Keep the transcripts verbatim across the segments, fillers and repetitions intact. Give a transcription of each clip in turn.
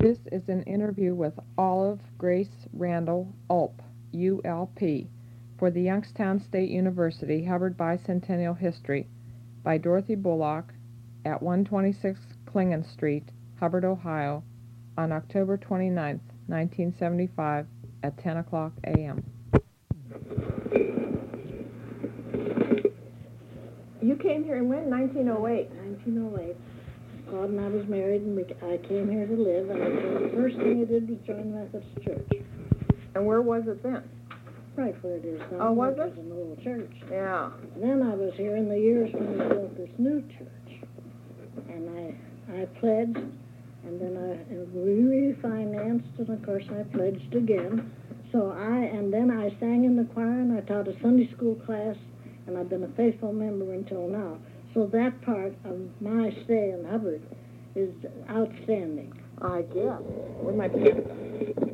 This is an interview with Olive Grace Randall Ulp, U L P, for the Youngstown State University Hubbard Bicentennial History by Dorothy Bullock at one twenty-six Clingan Street, Hubbard, Ohio, on October twenty-ninth, nineteen seventy-five, at ten o'clock a m You came here when? nineteen oh eight. nineteen oh eight. God and I was married, and we, I came here to live, and the first thing I did was join the Methodist Church. And where was it then? Right where it is now. Oh, was it? It was an old church. Yeah. Then I was here in the years when we built this new church, and I I pledged, and then I we refinanced, and of course I pledged again. So I and then I sang in the choir, and I taught a Sunday school class, and I've been a faithful member until now. So that part of my stay in Hubbard is outstanding. I guess. Where'd my pants go?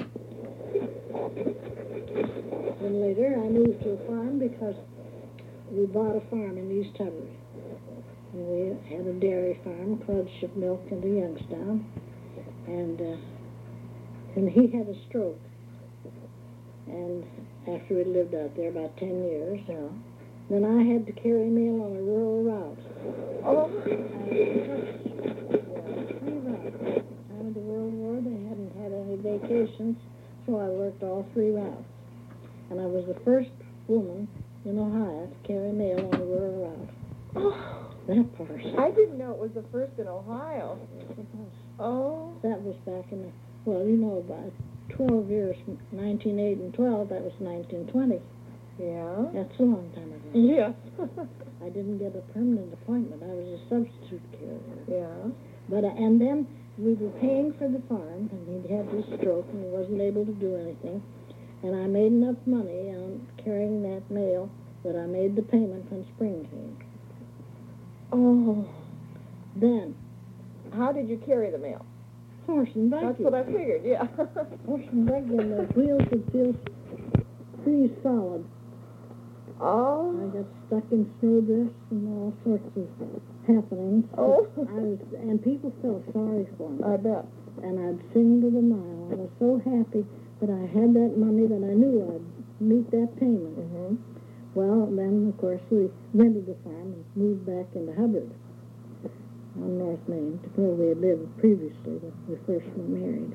Then later I moved to a farm because we bought a farm in East Hubbard. And we had a dairy farm, Clud shipped milk into Youngstown. And, uh, and he had a stroke. And after we lived out there about ten years, Yeah. then I had to carry mail on a rural route. Oh. I touched three routes. At the time of the World War, they hadn't had any vacations, so I worked all three routes. And I was the first woman in Ohio to carry mail on a rural route. Oh. That part. I didn't know it was the first in Ohio. Oh. That was back in the, well, you know, about twelve years, from nineteen eight and twelve, that was nineteen twenty. Yeah. That's a long time ago. Yes. I didn't get a permanent appointment. I was a substitute carrier. Yeah. But uh, and then we were paying for the farm, and he'd had this stroke, and he wasn't able to do anything. And I made enough money on carrying that mail that I made the payment when spring came. Oh. Then, How did you carry the mail? horse and buggy. That's what I figured, yeah. Horse and buggy, and the wheels would feel pretty solid. Oh. I got stuck in snowdrifts and all sorts of happenings. Oh. I was, and people felt sorry for me. I bet. And I'd sing to the mile. I was so happy that I had that money that I knew I'd meet that payment. Mm-hmm. Well, then, of course, we rented the farm and moved back into Hubbard on North Main, to where we had lived previously when we first were married.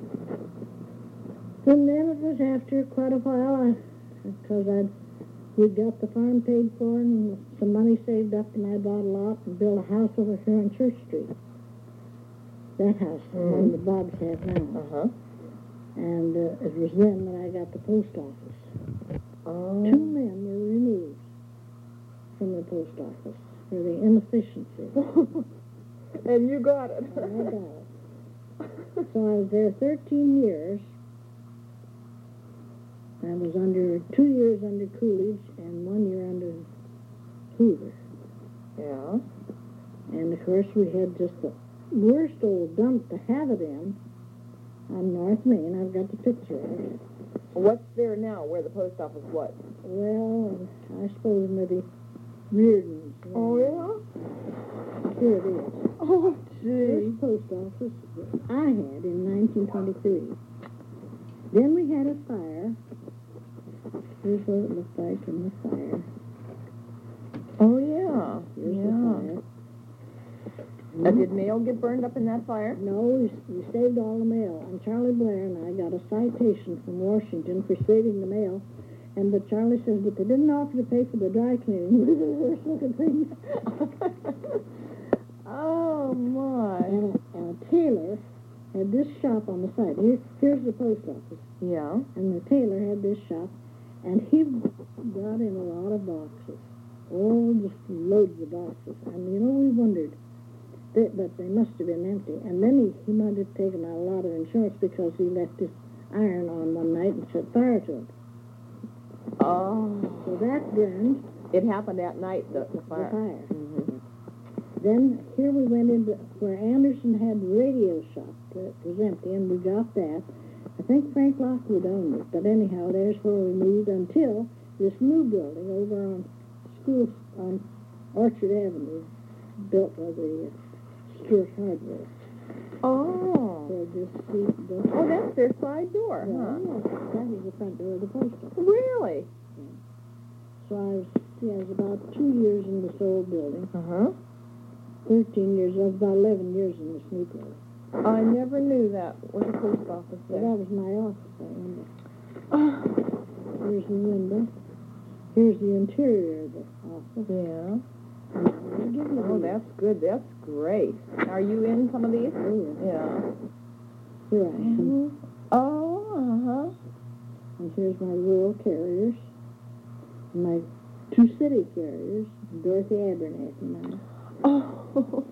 And then it was after quite a while, because I'd we got the farm paid for and some money saved up, and I bought a lot and built a house over here on Church Street. That house, the one Mm. the Bobs have now. Uh-huh. And uh, it was then that I got the post office. Oh. Two men were removed from the post office for the inefficiency. And you got it. And I got it. So I was there thirteen years. I was under two years under Coolidge and one year under Hoover. Yeah. And of course we had just the worst old dump to have it in on North Main. I've got the picture of it. What's there now, where the post office was? Well, I suppose maybe Reardon's. you Oh, know. yeah? Here it is. Oh, First post office I had in nineteen twenty-three. Then we had a fire. Here's what it looked like in the fire. Oh, yeah. Here's Yeah. the fire. Uh, did mail get burned up in that fire? No, we, we saved all the mail. And Charlie Blair and I got a citation from Washington for saving the mail. And but Charlie says, but they didn't offer to pay for the dry cleaning. This is the worst looking thing. Oh, my. And a, and a tailor had this shop on the side. Here, here's the post office. Yeah. And the tailor had this shop. And he brought in a lot of boxes. Oh, just loads of boxes. And, you know, we wondered. They, but they must have been empty. And then he, he might have taken out a lot of insurance because he left his iron on one night and set fire to it. Oh. So that burned It happened that night, the, the the fire. fire. Mm-hmm. Then here we went into where Anderson had the radio shop that was empty, and we got that. I think Frank Lockwood owned it, but anyhow, there's where we moved until this new building over on School on Orchard Avenue, built by the uh, Stewart Hardware. Oh. So just see that's their side door, Yeah, huh? yes, that was the front door of the post office. Really? So I was, see, I was about two years in this old building, Uh-huh. thirteen years, I was about eleven years in this new building. I never knew that was a post office So there. that was my office, that window. Oh, Here's the window. Here's the interior of the office. yeah. I'll give you Oh, these. that's good. That's great. Are you in some of these? Oh, yeah. Yeah. Here I am. Oh, uh-huh. And here's my rural carriers. My two city carriers, Dorothy Abernathy and I. Oh.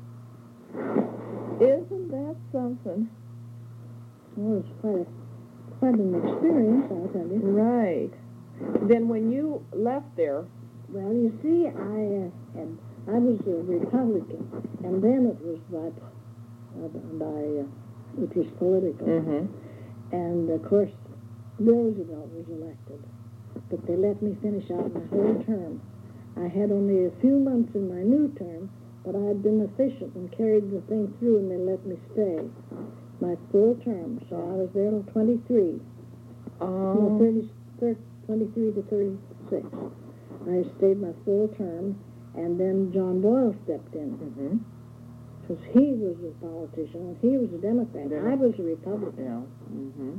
Isn't that something? Well, it's quite a quite an experience, I'll tell you. Right. Then when you left there, Well, you see, I uh, had I was a Republican, and then it was by uh, by uh, it was political, mm-hmm. and of course Roosevelt was elected, but they let me finish out my whole term. I had only a few months in my new term, but I had been efficient and carried the thing through, and they let me stay my full term. So I was there till twenty-three. No, Oh. thirty, thirty, twenty-three to thirty-six. I stayed my full term, and then John Boyle stepped in, Mm-hmm. because he was a politician, and he was a Democrat. Yeah. I was a Republican. Yeah. Mm-hmm.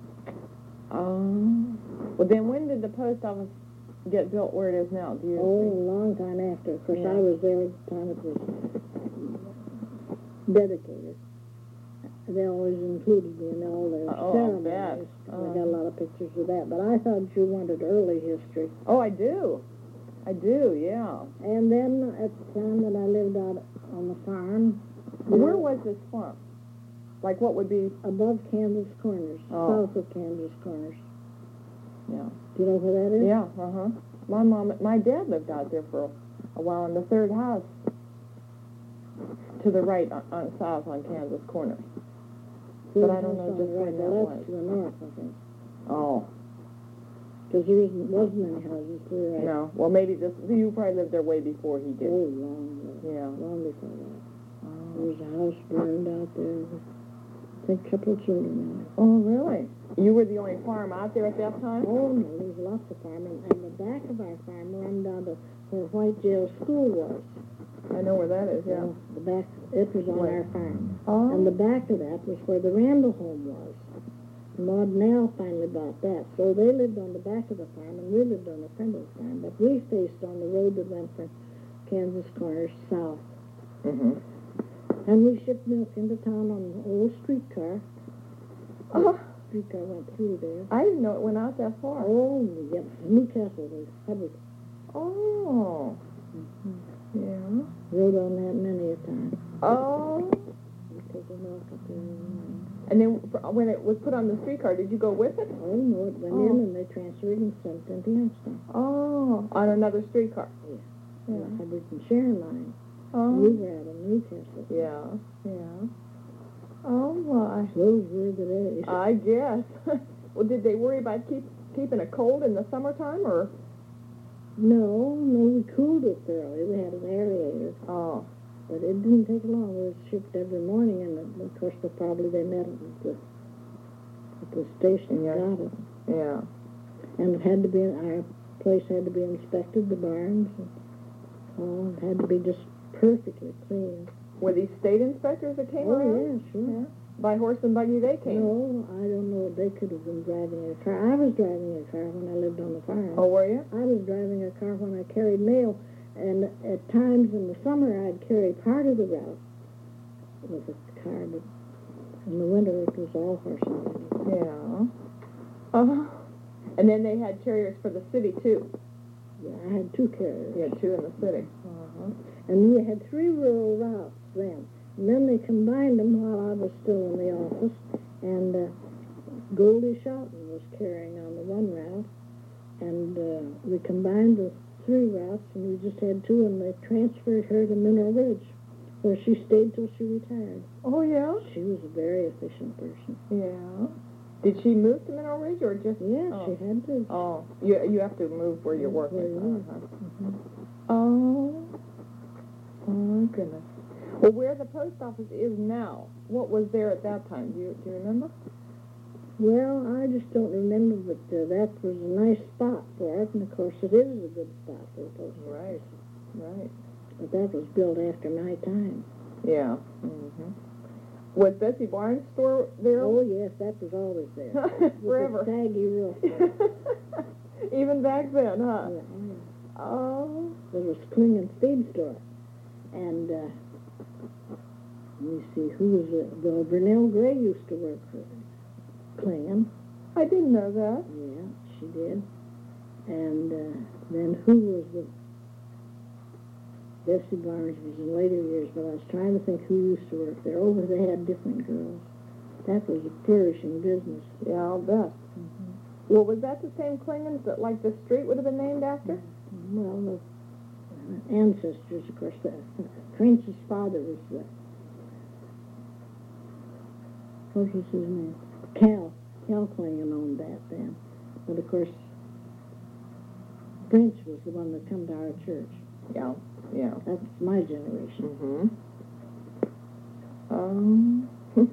Oh. Well, then when did the post office get built where it is now? Do you Oh, think? a long time after. Of course, Yeah. I was there at the time it was dedicated. They always included me in all their Oh, I'll ceremonies. bet. I Oh. got a lot of pictures of that. But I thought you wanted early history. Oh, I do. I do, yeah. And then at the time that I lived out on the farm, Where was this farm? Like what would be, above Kansas Corners, Oh. south of Kansas Corners. yeah. Do you know where that is? Yeah, uh-huh. My mom, my dad lived out there for a while in the third house to the right on, on south on Kansas Corner. But I don't know House on just the when right. that Well, was. that's to the north, I think. Oh, Because there isn't, wasn't any houses there. I- no. Well, maybe this, you probably lived there way before he Oh, did. long, long, Yeah. long before that. There Oh. was a house burned out there. I think a couple of children in it. Oh, really? You were the only farm out there at that time? Oh, no, there was lots of farming. And the back of our farm ran down to where White Jail School was. I know where that is, yeah. So the back, it was on Where? our farm. Oh. And the back of that was where the Randall home was. Maud Nell finally bought that. So they lived on the back of the farm, and we lived on the front of the farm. But we faced on the road that went from Kansas Corners south. Mm-hmm. And we shipped milk into town on an old streetcar. Oh, Streetcar went through there. I didn't know it went out that far. Oh, yes, Newcastle was Hubbard. Oh. Yeah. Rode on that many a time. Oh. We take the milk up there every morning. And then f- when it was put on the streetcar, did you go with it? Oh, no, it went Oh. in and they transferred and sent it into Youngstown. Oh, on another streetcar. Yeah. Yeah. The Hubbard and Sharon line. We Oh. were out of Newcastle. Yeah. Yeah. Oh my. Those were the days. I guess. Well, did they worry about keep keeping it cold in the summertime, or? No, no, we cooled it thoroughly. We had an aerator. Oh. But it didn't take long. It was shipped every morning, and of course, they probably they met it at the, at the station Yeah. and got it. Yeah. And it had to be, our place had to be inspected, the barns, and all, it had to be just perfectly clean. Were these state inspectors that came Oh, around? yeah, sure. Yeah. By horse and buggy they came. No, I don't know. They could have been driving a car. I was driving a car when I lived on the farm. Oh, were you? I was driving a car when I carried mail, and at times in the summer I'd carry part of the route with a car, but in the winter it was all horse and buggy. Yeah. Uh-huh. And then they had carriers for the city, too. Yeah, I had two carriers. You had two in the city. Uh-huh. And we had three rural routes then. And then they combined them while I was still in the office, and uh, Goldie Shoughton was carrying on the one route, and uh, we combined the three routes, and we just had two, and they transferred her to Mineral Ridge, where she stayed till she retired. Oh, yeah? She was a very efficient person. Yeah. Did she move to Mineral Ridge, or just... Yeah, oh. she had to. Oh, you you have to move where you're working. Where you live. Uh-huh. Oh. Oh, my goodness. Well, where the post office is now, what was there at that time? Do you do you remember? Well, I just don't remember, but uh, that was a nice spot for it, and of course it is a good spot for a post office. Right, right. But that was built after my time. Yeah. Mm-hmm. Was Bessie Barnes' store there? Oh, yes, that was always there. Forever. With a saggy roof. Even back then, huh? Yeah, yeah. Oh. There was Klingen's Feed Store. And, uh, let me see, who was it? Well, Brunel Gray used to work for Klingen. I didn't know that. Yeah, she did. And uh, then who was the... Bessie Barnes was in later years, but I was trying to think who used to work there. Oh, they had different girls. That was a flourishing business. Yeah, I'll bet. Mm-hmm. Well, was that the same Klingens that, like, the street would have been named after? Well, the uh, ancestors, of course. The, Prince's father was the... What was his name? Cal. Cal Klingen owned that then. But, of course, Prince was the one that come to our church. Yeah, yeah. That's my generation. Mm-hmm. Um...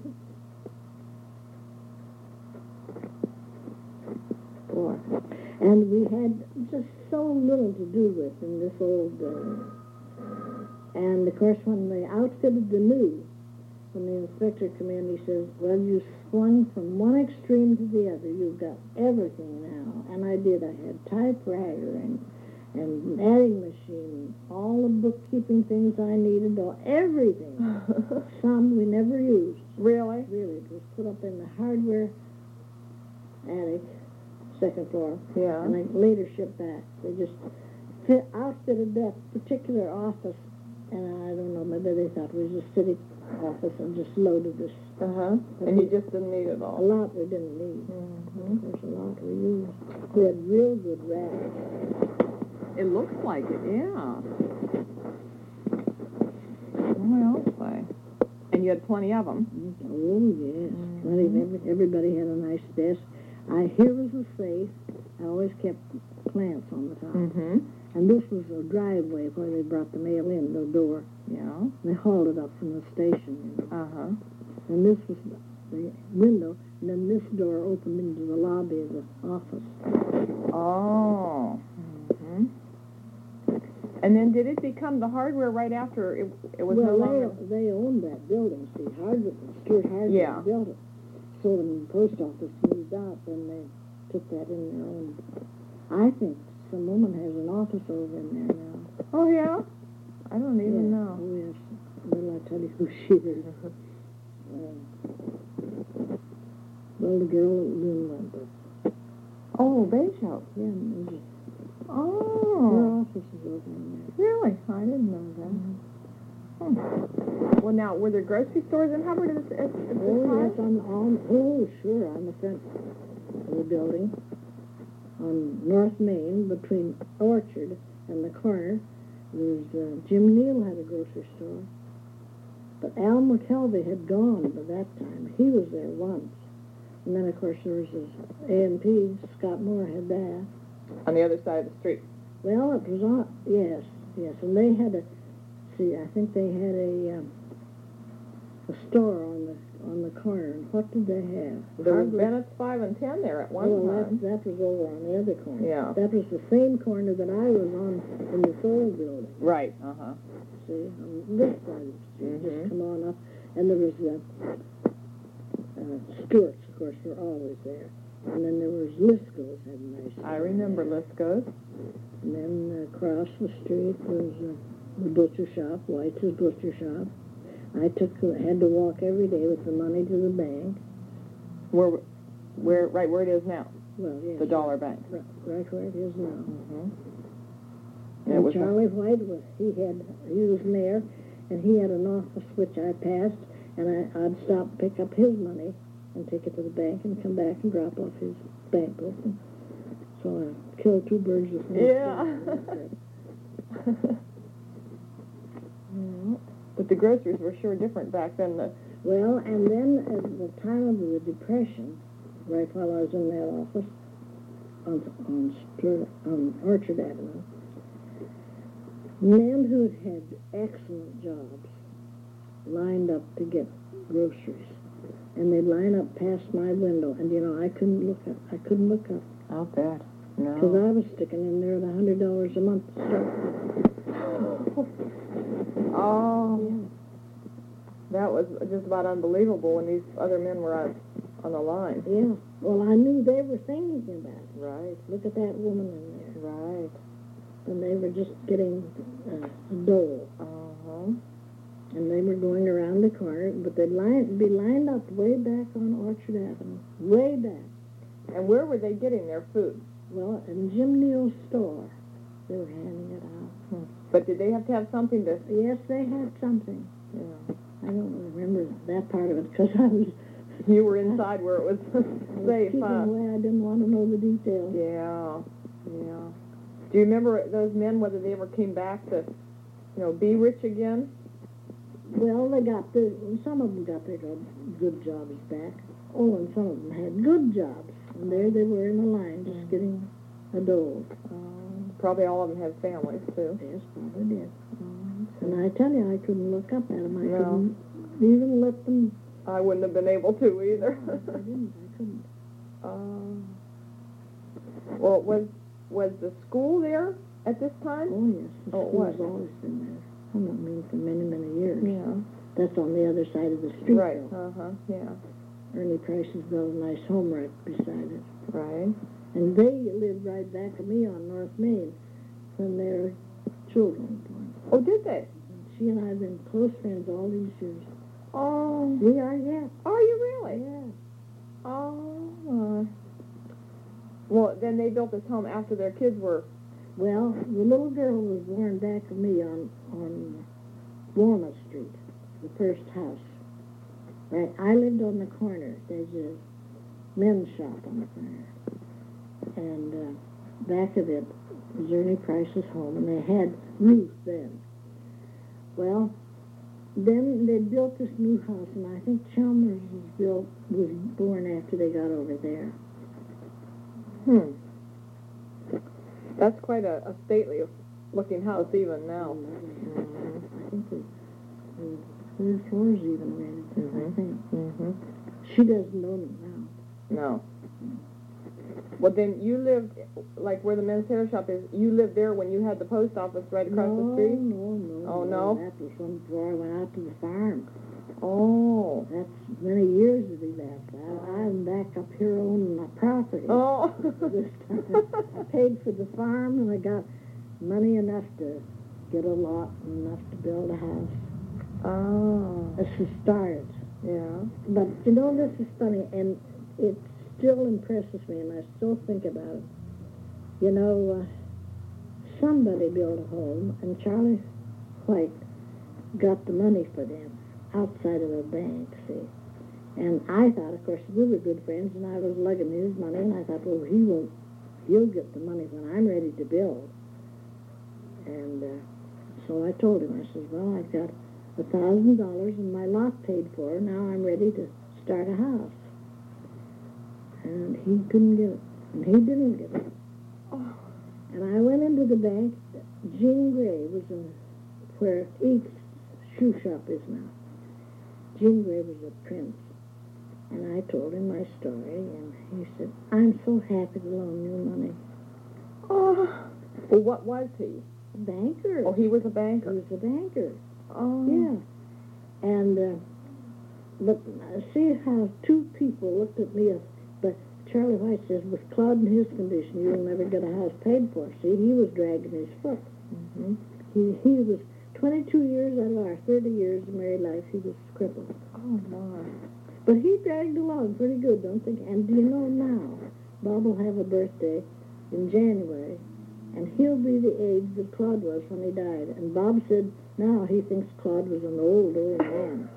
Boy. And we had just so little to do with in this old... Uh, and, of course, when they outfitted the new, when the inspector came in, he says, well, you swung from one extreme to the other. You've got everything now. And I did. I had typewriter and, and adding machine, all the bookkeeping things I needed, or everything. Some we never used. Really? Really. It was put up in the hardware attic, second floor. Yeah. And I later shipped back. They just fit, outfitted that particular office, and I don't know, maybe they thought it was a city office and just loaded this. Uh-huh. And you just didn't need it A all. lot we didn't need. Mm-hmm. There's a lot we used. We had real good racks. It looks like it, yeah. Well, say. And you had plenty of them. Oh, yes. Mhm. Plenty of every, everybody had a nice desk. I, here was a safe. I always kept plants on the top. Mm-hmm. And this was a driveway where they brought the mail in, the door. Yeah. They hauled it up from the station. You know. Uh-huh. And this was the window, and then this door opened into the lobby of the office. Oh. Mm-hmm. And then did it become the hardware right after it, it was well, no longer... they, they owned that building, see, Hardwick, Stuart Hardwick Yeah. built it. So when the post office moved out, then they took that in their own. I think some woman has an office over in there now. Oh, yeah? I don't even Yeah. know. Oh, yes. Well, I'll tell you who she is. uh, well, the girl at Loon went with. Oh, Bejo. Yeah, and there's a- Oh. her office is over in there. Really? I didn't know that. Hmm. Well, now, were there grocery stores in Hubbard at, at, at the Oh, time? yes, on, on, oh, sure, on the front of the building, on North Main, between Orchard and the corner, there's, uh, Jim Neal had a grocery store. But Al McKelvey had gone by that time. He was there once. And then, of course, there was his A and P, Scott Moore had that. On the other side of the street. Well, it was on, yes, yes, and they had a, see, I think they had a, um, a store on the on the corner, and what did they have? There was Hardwick- Bennett's five and ten there at one well, time. that, that was over on the other corner. Yeah. That was the same corner that I was on in this old building, Right. Uh-huh. see, on this side of the street. Mhm. Just come on up, and there was the, uh, Stewart's, of course, were always there. And then there was Lisco's, had a nice. I remember Lisco's. And then across the street was uh, the butcher shop, White's butcher shop. I took had to walk every day with the money to the bank. Where, where, right where it is now, Well, yes. the Dollar Bank. Right, right where it is now. Mm-hmm. And Charlie White was he had he was mayor, and he had an office which I passed, and I, I'd stop and pick up his money and take it to the bank and come back and drop off his bank book. And so I killed two birds with one stone. Yeah. Mm. But the groceries were sure different back then. The, Well, and then at the time of the Depression, right while I was in that office, on, on, Sturt, on Orchard Avenue, men who had had excellent jobs lined up to get groceries. and they'd line up past my window, and you know I couldn't look up. I couldn't look up I'll bet. because No. I was sticking in there with a hundred dollars a month. So, Oh, yeah. that was just about unbelievable when these other men were on, on the line. Yeah. Well, I knew they were thinking about it. Right, Look at that woman in there. right. And they were just getting uh, a dole. Uh-huh. And they were going around the corner, but they'd line, be lined up way back on Orchard Avenue. Way back. And where were they getting their food? Well, in Jim Neal's store, they were handing it out. But did they have to have something to... Yes, they had something. Yeah. I don't remember that part of it because I was, You were inside where it was I was safe, keeping huh? away. I didn't want to know the details. Yeah, yeah. Do you remember those men, whether they ever came back to, you know, be rich again? Well, they got the, some of them got their good, good jobs back. Oh, and some of them had good jobs. And there they were in the line just getting a dole. Um, probably all of them had families, too. Yes, probably did. Um, And I tell you, I couldn't look up at them. I No. couldn't even let them. I wouldn't have been able to either. No, I didn't. I couldn't. um, well, was was the school there at this time? Oh, yes. The Oh, school's what? always been there. I don't mean for many, many years. Yeah. That's on the other side of the street, Right. though. Uh-huh. Yeah. Ernie Price has built a nice home right beside it. Right. And they lived right back of me on North Main when they were children. Oh, did they? And she and I have been close friends all these years. Oh. We are yet. Are you really? Yeah. Oh. uh, Well, then they built this home after their kids were... Well, the little girl was born back of me on on Walnut Street, the first house. Right, I lived on the corner. There's a men's shop on the corner, and uh, back of it was Ernie Price's home, and they had Ruth then. Well, then they built this new house, and I think Chalmers was built was born after they got over there. Hmm. That's quite a, a stately looking house even now. Mhm. I think the, the third floor's even rented, I think. Mm-hmm. She doesn't own it now. No. Well, then you lived, like where the men's hair shop is, you lived there when you had the post office right across no, the street? No, no, Oh, no? That was when before I went out to the farm. Oh. That's many years that he left. I, I'm back up here owning my property. Oh. This time. I paid for the farm, and I got money enough to get a lot and enough to build a house. Oh. That's the start. Yeah. But, you know, this is funny, and it still impresses me, and I still think about it. You know, uh, somebody built a home, and Charlie White got the money for them outside of a bank, see. And I thought, of course, we were good friends, and I was lugging his money, and I thought, well, he won't, he'll get the money when I'm ready to build. And uh, so I told him, I said, well, I've got a thousand dollars and my lot paid for. Now I'm ready to start a house. And he couldn't get it. And he didn't get it. Oh. And I went into the bank. Jean Gray was in where Eats shoe shop is now. Jean Gray was a prince. And I told him my story, and he said, I'm so happy to loan you money. Oh. Well, what was he? A banker. Oh, he was a He banker. was a banker. Oh. Yeah. And, uh, but uh, see how two people looked at me, uh, but Charlie White says, with Claude in his condition, you'll never get a house paid for. See, he was dragging his foot. Mm-hmm. He, he was twenty-two years out of our thirty years of married life, he was crippled. Oh, my. But he dragged along pretty good, don't think. And do you know now, Bob will have a birthday in January, and he'll be the age that Claude was when he died. And Bob said now he thinks Claude was an old, old man.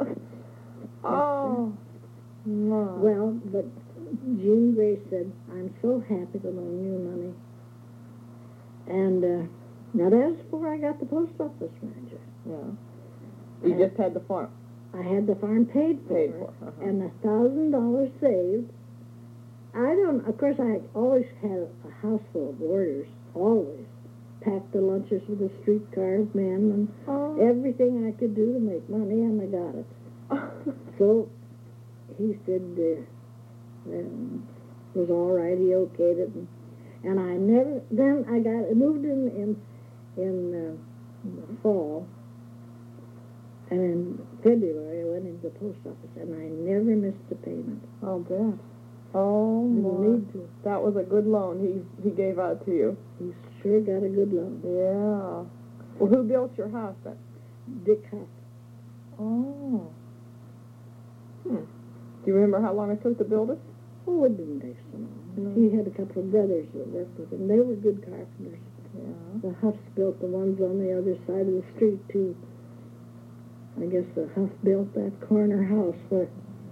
Oh. My. Well, but Jean Gray said, I'm so happy to loan you money. And uh, now that's before I got the post office manager. Yeah. You just had the farm. I had the farm paid for, Paid for, uh-huh. and a thousand dollars saved. I don't, of course, I always had a house full of boarders, always. Packed the lunches with a streetcar men and Oh. everything I could do to make money, and I got it. So he said uh, that was all right. He okayed it, and, and I never. Then I got moved in in in, uh, in the fall, and in February I went into the post office, and I never missed a payment. I'll bet. Oh, Didn't my. need to. That was a good loan he he gave out to you. He sure got a good loan. Yeah. Well, who built your house then? Dick Huff. Oh. Hmm. Do you remember how long it took to build it? Oh, it didn't take so long. No. He had a couple of brothers that worked with him. They were good carpenters. Yeah. The Huffs built the ones on the other side of the street, too. I guess the Huff built that corner house where...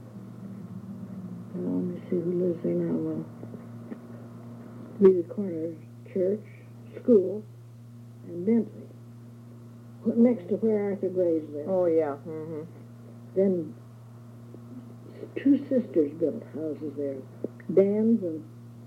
Well, let me see who lives there now. Well, be the corner church, school, and Bentley. Next to where Arthur Gray's lived. Oh, yeah. Mm-hmm. Then two sisters built houses there. Dan's and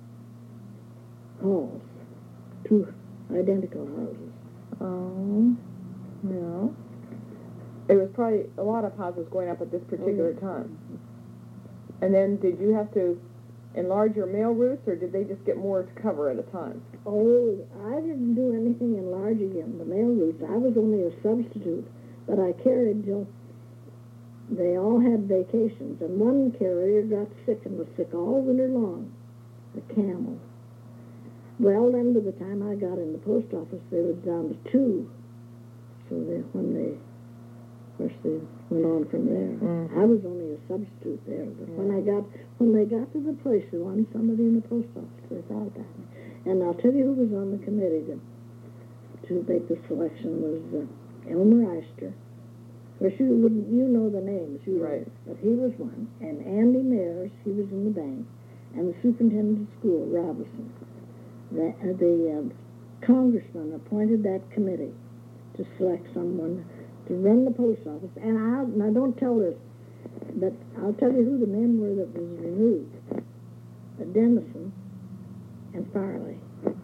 Hall's. Two identical houses. Oh, yeah. It was probably a lot of houses going up at this particular Oh, yeah. time. And then did you have to enlarge your mail routes, or did they just get more to cover at a time? Oh, I didn't do anything enlarging in the mail routes. I was only a substitute, but I carried till they all had vacations, and one carrier got sick and was sick all winter long, a camel. Well, then by the time I got in the post office, they was down to two. So they, when they, of course, they went on from there. Mhm. I was only a substitute there, but when I got, when they got to the place, they wanted somebody in the post office. They thought about me. And I'll tell you who was on the committee to, to make the selection was uh, Elmer Eister. Of course, you wouldn't, you know the names, you know, Right. but he was one. And Andy Mayers, he was in the bank, and the superintendent of school, Robinson. The, uh, the uh, congressman appointed that committee to select someone to run the post office. And I, now don't tell this, but I'll tell you who the men were that was removed. Uh, Dennison and Farley.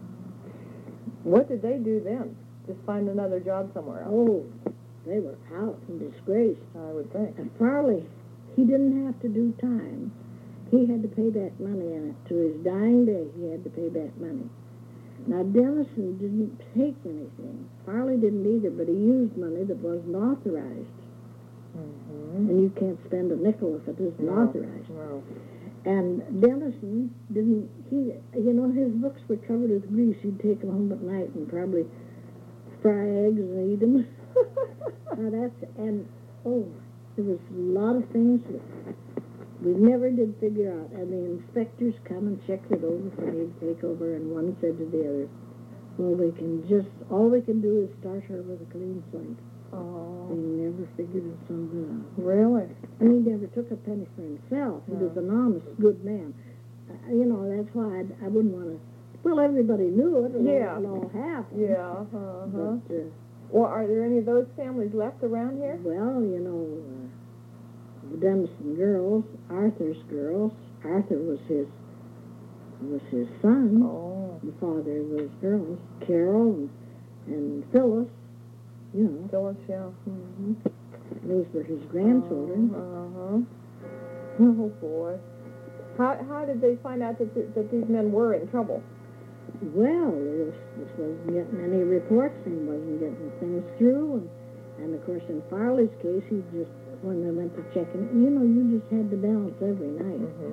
What did they do then? Just find another job somewhere else? Oh, they were out in disgrace. I would think. And Farley, he didn't have to do time. He had to pay back money in it. To his dying day, he had to pay back money. Now, Dennison didn't take anything. Farley didn't either, but he used money that wasn't authorized. Mm-hmm. And you can't spend a nickel if it isn't No, authorized. no. And Dennison didn't, he, you know, his books were covered with grease. He'd take them home at night and probably fry eggs and eat them. Now that's, and, oh, there was a lot of things that we never did figure out. And the inspectors come and checked it over for me to take over, and one said to the other, well, we can just, all we can do is start her with a clean slate. Oh, They never figured it so good out. really? And he never took a penny for himself. He was No. an honest, good man. Uh, you know, that's why I'd, I wouldn't want to... Well, everybody knew it, and Yeah. it all happened. Yeah, uh-huh. But, uh, Well, are there any of those families left around here? well, you know, uh, the Dennison girls, Arthur's girls, Arthur was his was his son, Oh, the father of those girls, Carol and, and Phyllis, you know, Phyllis, yeah. Mm-hmm. those were his grandchildren. Uh-huh. Oh, boy. How how did they find out that, th- that these men were in trouble? Well, this, this wasn't getting any reports and wasn't getting things through. And, and of course, in Farley's case, he just, when they went to check in, you know, you just had to balance every night. Mm-hmm.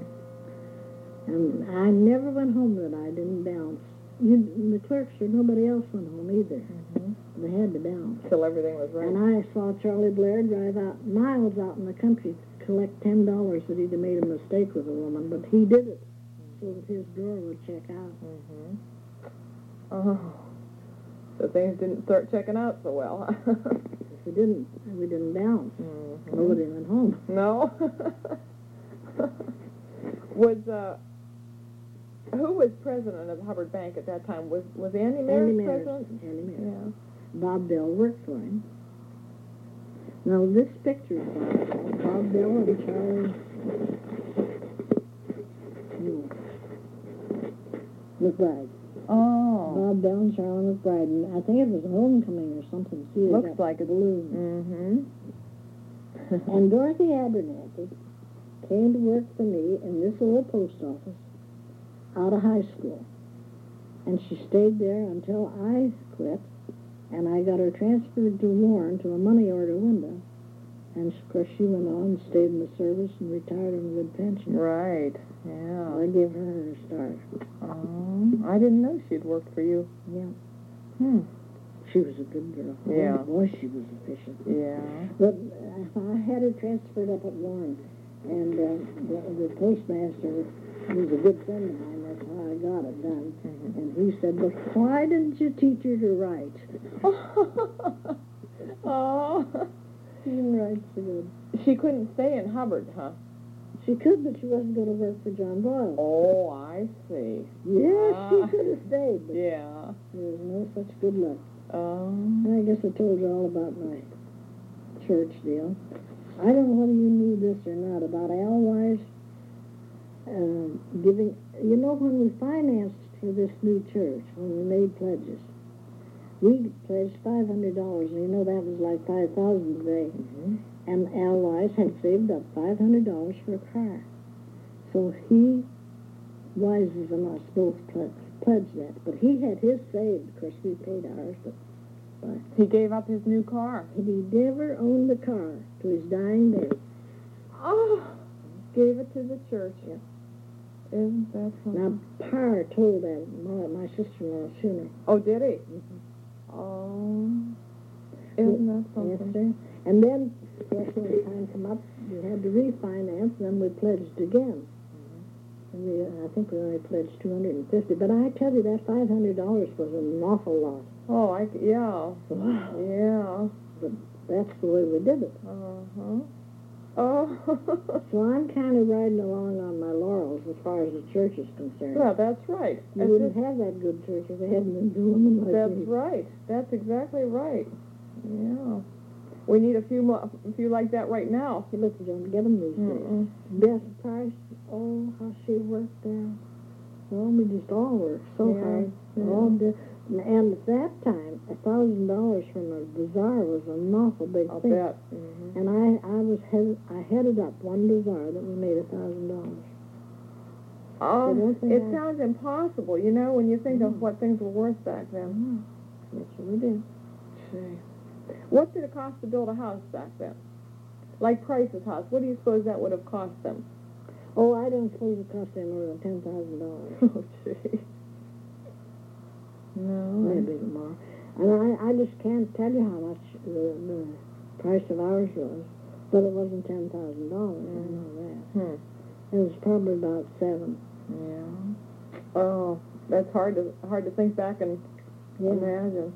And I never went home that I didn't balance. You, the clerks or nobody else went home either. Mm-hmm. They had to balance. Till everything was right. And I saw Charlie Blair drive out miles out in the country to collect ten dollars that he'd made a mistake with a woman, but he did it so that his drawer would check out. Mm-hmm. Oh. So things didn't start checking out so well. If we didn't, we didn't balance. Mm-hmm. Nobody went home. No? was, uh, who was president of Hubbard Bank at that time? Was was Andy Mayers Andy Mayers. president? Andy Mayers. Yeah. Bob Bell worked for him. Now this picture is Bob Bell. Bob Bell and Charlie hmm, McBride. Oh. Bob Bell and Charlie McBride. And I think it was a homecoming or something. See, they Looks got like it. balloons. Mm-hmm. And Dorothy Abernathy came to work for me in this little post office out of high school. And she stayed there until I quit, and I got her transferred to Warren to a money order window. And, of course, she went on and stayed in the service and retired on a good pension. Right, yeah. I gave her her start. Oh, I didn't know she'd worked for you. Yeah. Hmm. She was a good girl. Yeah. Boy, she was efficient. Yeah. But uh, I had her transferred up at Warren, and uh, the, the postmaster was a good friend of mine. That's how I got it done. Mm-hmm. And he said, "But why didn't you teach her to write?" Oh. She didn't write so good. She couldn't stay in Hubbard, huh? She could, but she wasn't going to work for John Boyle. Oh, I see. Yes, Ah. she could have stayed, but Yeah. there was no such good luck. Um. I guess I told you all about my church deal. I don't know whether you knew this or not about Al Wise uh, giving. You know, when we financed for this new church, when we made pledges, we pledged five hundred dollars, and you know that was like five thousand today. Mm-hmm. And Al Wise had saved up five hundred dollars for a car. So he, Wise and us both ple- pledged that. But he had his saved. Of course, we paid ours, but, but He gave up his new car. he never owned the car to his dying day. Oh, gave it to the church. Yeah. Isn't that something? Now, Parr told that at my, my sister-in-law's funeral. Oh, did he? Mhm. Oh, isn't that Yes, something? sir. And then, of course, when the time come up, we had to refinance, and then we pledged again. And we, I think we only pledged two hundred fifty dollars. But I tell you, that five hundred dollars was an awful lot. Oh, I c- yeah, Wow. yeah. But that's the way we did it. Uh huh. Oh. So I'm kind of riding along on my laurels as far as the church is concerned. Well, that's right. You That's wouldn't just- have that good church if they hadn't been doing them like That's this. right. That's exactly right. Yeah. We need a few more, a few like that right now. You look, you don't get them these days. Mm-mm. Beth Price, oh, how she worked there. Oh, we just all worked so Yeah, hard. yeah. All did. And at that time, a thousand dollars from a bazaar was an awful big I'll thing. bet. Mm-hmm. And I, I was head, I headed up one bazaar that we made a thousand dollars. I Oh, don't think it I- sounds impossible, you know, when you think Mm. of what things were worth back then. That's what we did. Gee. What did it cost to build a house back then? Like Price's house, what do you suppose that would have cost them? Oh, I don't suppose it cost them more than ten thousand dollars. Oh, gee. No. Maybe more. And I, I just can't tell you how much the, the price of ours was, but it wasn't ten thousand dollars. I know that. Hmm. It was probably about seven. Yeah. Oh, that's hard to hard to think back and Yeah. imagine.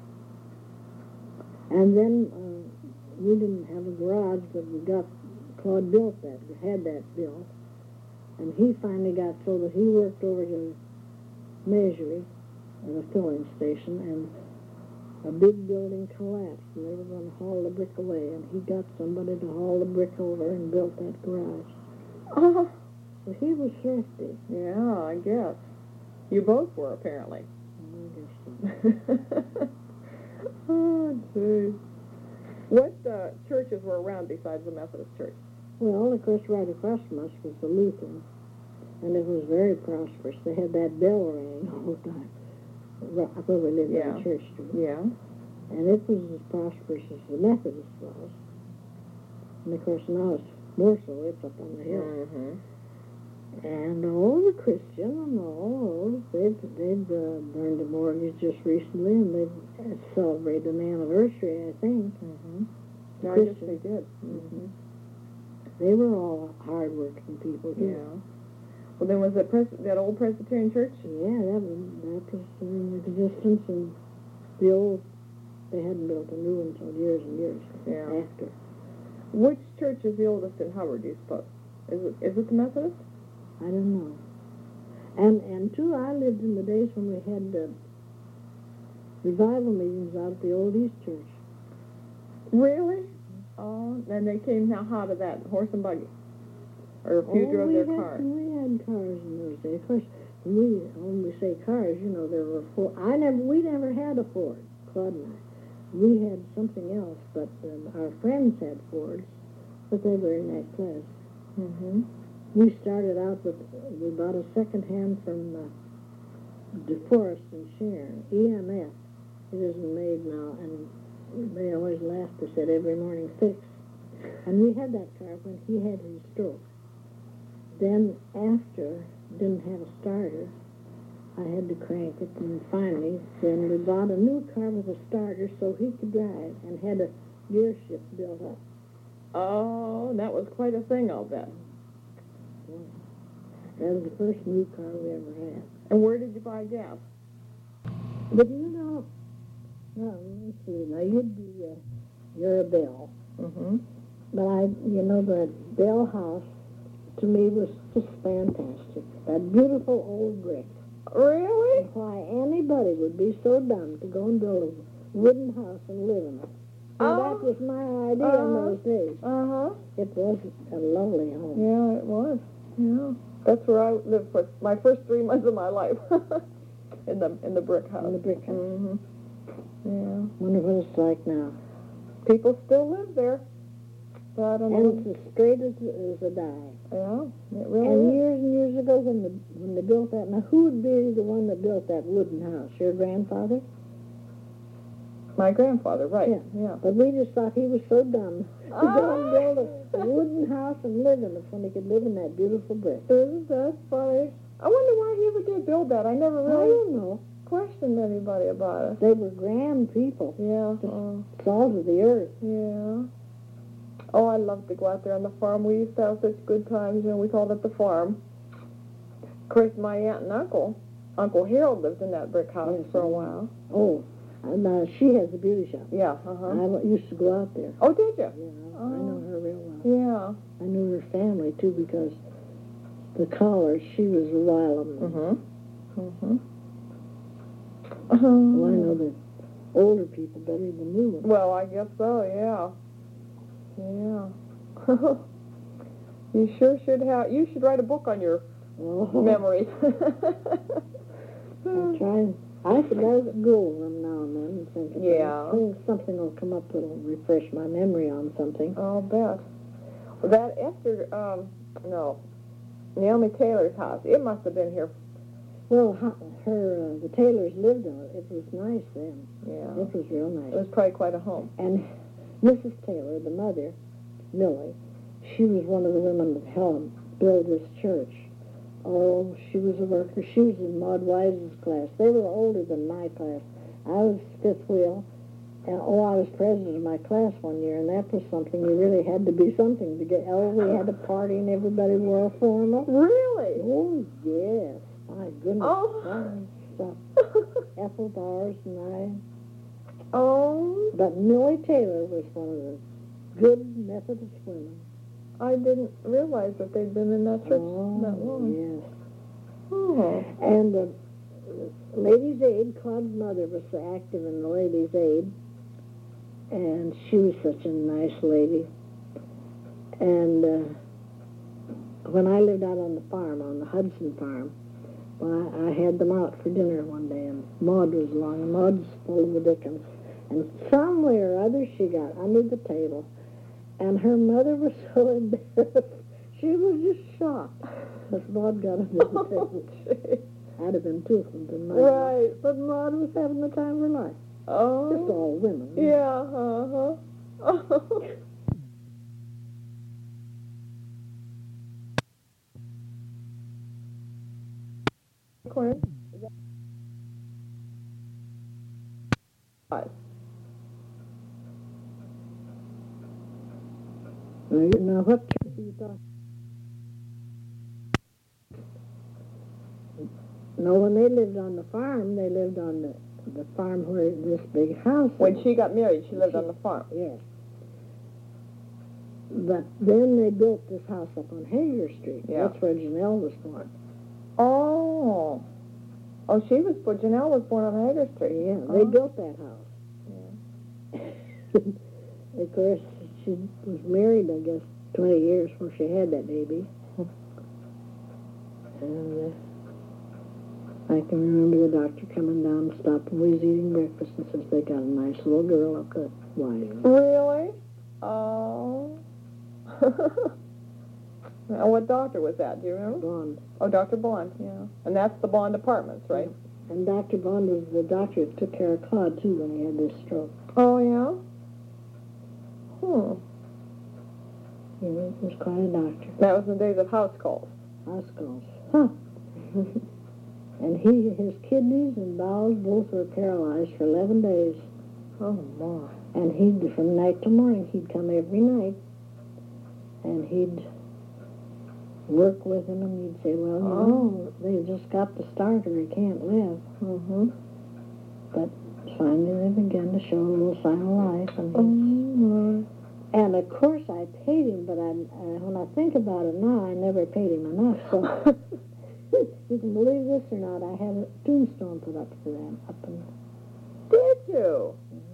And then uh, we didn't have a garage, but we got Claude built that. We had that built, and he finally got so that he worked over to Measury at a filling station, and a big building collapsed, and they were going to haul the brick away, and he got somebody to haul the brick over and built that garage. Oh, So he was thrifty. yeah, I guess. You both were, apparently. I guess so. Oh, gee. What uh, churches were around besides the Methodist Church? Well, of course, right across from us was the Lutheran, and it was very prosperous. They had that bell ringing all the time, right where we lived Yeah. on Church Street. Yeah. And it was as prosperous as the Methodist was. And, of course, now it's more so. It's up on the hill. Mm-hmm. And all the Christian and all those, they've, they've uh, burned a mortgage just recently, and they've uh, celebrated an anniversary, I think. Mm-hmm. The I guess Christian. they did. Mm-hmm. They were all hard-working people, Yeah. too. Well, then was that Pres- that old Presbyterian church? Yeah, that was, that was in existence, and the old, they hadn't built a new one until years and years Yeah. after. Which church is the oldest in Hubbard, do you suppose? Is it is it the Methodist? I don't know. And, and too, I lived in the days when we had uh, revival meetings out at the old East Church. Really? Oh, and they came how how did that horse and buggy, or a few oh, drove we their had, cars? We had cars in those days. Of course, when we, when we say cars, you know, there were four. I never, we never had a Ford, Claude and I. We had something else, but um, our friends had Fords, but they were in that class. Mm-hmm. We started out with, we bought a second hand from uh, DeForest and Sharon, E M S. It isn't made now, and they always laughed. They said every morning fix. And we had that car when he had his stroke. Then after, didn't have a starter, I had to crank it, and finally, then we bought a new car with a starter so he could drive, and had a gear shift built up. Oh, that was quite a thing, I'll bet. That was the first new car we ever had. And where did you buy gas? But you know, now, let me see, now you'd be, uh, you're a Bell. Mm-hmm. But I, you know, the Bell house, to me, was just fantastic. That beautiful old brick. Really? And why anybody would be so dumb to go and build a wooden house and live in it. Well, Oh. that was my idea Uh-huh. in those days. Uh-huh. It was a lovely home. Yeah, it was. Yeah. That's where I lived for my first three months of my life. in the in the brick house. In the brick house. Mm-hmm. Yeah. Wonder what it's like now. People still live there. But I don't And know. it's as straight as, as a die. Yeah, it really And is. years and years ago, when the when they built that, now who would be the one that built that wooden house? Your grandfather? My grandfather, right. Yeah. Yeah. But we just thought he was so dumb to go and build a, a wooden house and live in it when he could live in that beautiful brick. Isn't that funny? I wonder why he ever did build that. I never I really don't know. questioned anybody about it. They were grand people. Yeah. Just Uh, salt of the earth. yeah. Oh, I loved to go out there on the farm. We used to have such good times, you know, we called it the farm. Of course, my aunt and uncle, Uncle Harold lived in that brick house Yes, for a I- while. Oh, and uh, she has a beauty shop. Yeah, uh-huh. I w- used to go out there. Oh, did you? Yeah, I, I know her real well. Yeah. I knew her family, too, because the Collars, she was a while of them. Mm-hmm. Mm-hmm. Well, I know the older people better than new ones. Well, I guess so, yeah. Yeah. You sure should have, you should write a book on your Oh, memories. I try. I could Google them now and then and think of Yeah. them. Think something will come up that'll refresh my memory on something. I'll bet. Well, that Esther, um, no, Naomi Taylor's house, it must have been here. Well, ho- her, uh, the Taylors lived on it. It was nice then. Yeah. It was real It nice. was probably quite a home. And Missus Taylor, the mother, Millie, she was one of the women that helped build this church. Oh, she was a worker. She was in Maud Wise's class. They were older than my class. I was fifth wheel. And, oh, I was president of my class one year, and that was something. You really had to be something to get. Oh, we had a party, and everybody wore a formal. Really? Oh, yes. My goodness. Oh. Fine stuff. Ethel Bowers and I. Oh, But Millie Taylor was one of the good Methodist women. I didn't realize that they'd been in that church Oh, that long. yes. Oh. And the Ladies' Aid, Claude's mother was active in the Ladies' Aid, and she was such a nice lady. And uh, when I lived out on the farm, on the Hudson farm, well, I, I had them out for dinner one day, and Maud was along, and Maud was full of the dickens. And some way or other, she got under the table, and her mother was so embarrassed. She was just shocked that Maud got under the table. gee. I'd have been too if it had been mine. Right. But Maud was having the time of her life. Oh. Just all women. Yeah, uh-huh. Quinn? Five. Now, you- now what church are you talking? No, when they lived on the farm, they lived on the, the farm where this big house is. When she got married, she lived on the farm. Yes. But then they built this house up on Hager Street. Yeah. That's where Janelle was born. Oh. Oh, she was, well, Janelle was born on Hager Street. Yeah, they Oh. built that house. Of course, she was married, I guess, twenty years before she had that baby. And uh, I can remember the doctor coming down and stopping. We was eating breakfast and says they got a nice little girl up the line. Really? Oh. Now, what doctor was that? Do you remember? Bond. Oh, Doctor Bond, yeah. And that's the Bond Apartments, right? And Doctor Bond was the doctor that took care of Claude, too, when he had this stroke. Oh, yeah? Hmm. He was, was quite a doctor. That was in the days of house calls. House calls. Huh. And he, his kidneys and bowels both were paralyzed for eleven days. Oh, my. And he'd, from night to morning, he'd come every night. And he'd work with him, and he'd say, well, you Oh. know, they just got the starter, he can't live. Mm-hmm. But finally they began to show a little sign of life. And, Oh, my. and of course I paid him, but I, uh, when I think about it now, I never paid him enough. So you can believe this or not, I had a tombstone put up for them. Up in, Did you?